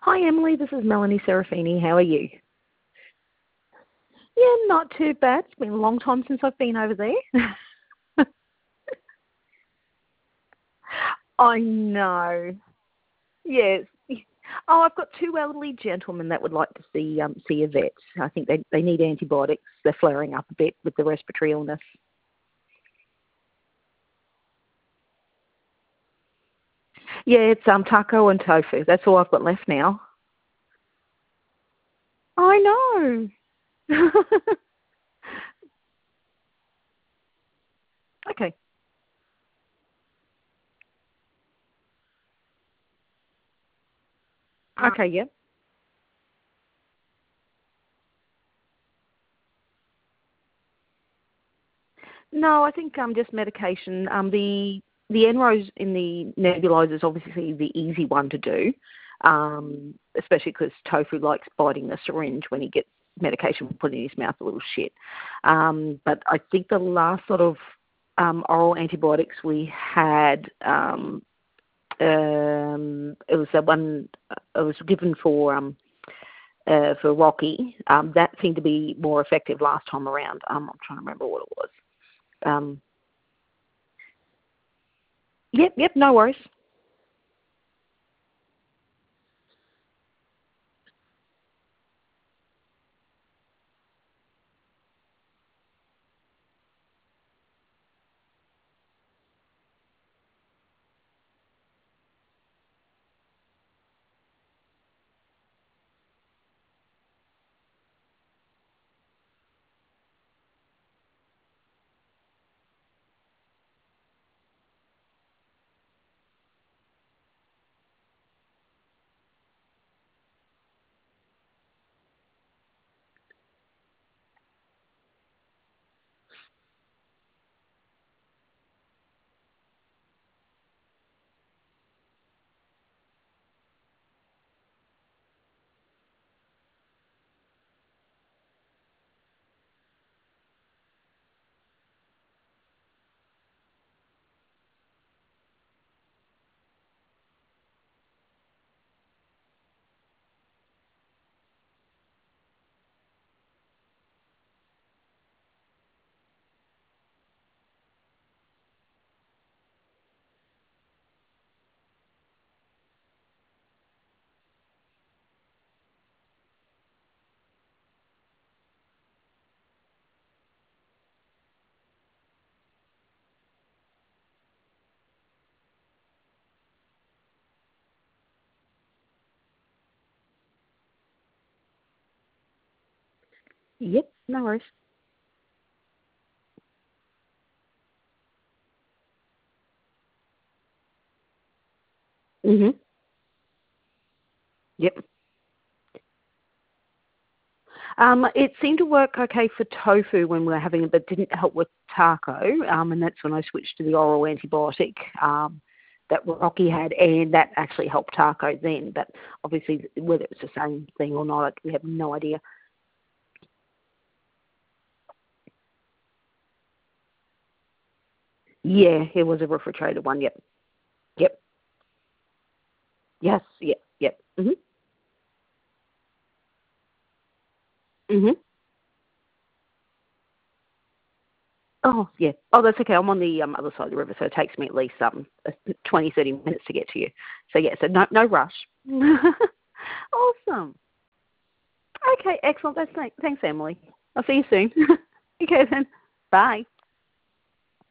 Hi, Emily. This is Melanie Serafini. How are you? Yeah, not too bad. It's been a long time since I've been over there. I know. Yes. Oh, I've got two elderly gentlemen that would like to see a vet. I think they need antibiotics. They're flaring up a bit with the respiratory illness. Yeah, it's taco and tofu. That's all I've got left now. I know. Okay. Okay. Yeah. No, I think just medication. The Enros in the nebulizer is obviously the easy one to do, especially because Tofu likes biting the syringe when he gets medication put in his mouth a little shit. But I think the last sort of oral antibiotics we had, it was the one it was given for Rocky. That seemed to be more effective last time around. I'm trying to remember what it was. Um, yep, no worries. Yep, no worries. Mhm. Yep. It seemed to work okay for tofu when we were having it, but didn't help with taco. And that's when I switched to the oral antibiotic that Rocky had, and that actually helped taco then. But obviously, whether it's the same thing or not, we have no idea. Yeah, it was a refrigerated one. Yep. Yep. Yes. Yep. Yep. Mhm. Mhm. Oh, yeah. Oh, that's okay. I'm on the other side of the river, so it takes me at least 20, 30 minutes to get to you. So, yeah, so no rush. Awesome. Okay, excellent. Thanks, Emily. I'll see you soon. Okay, then. Bye.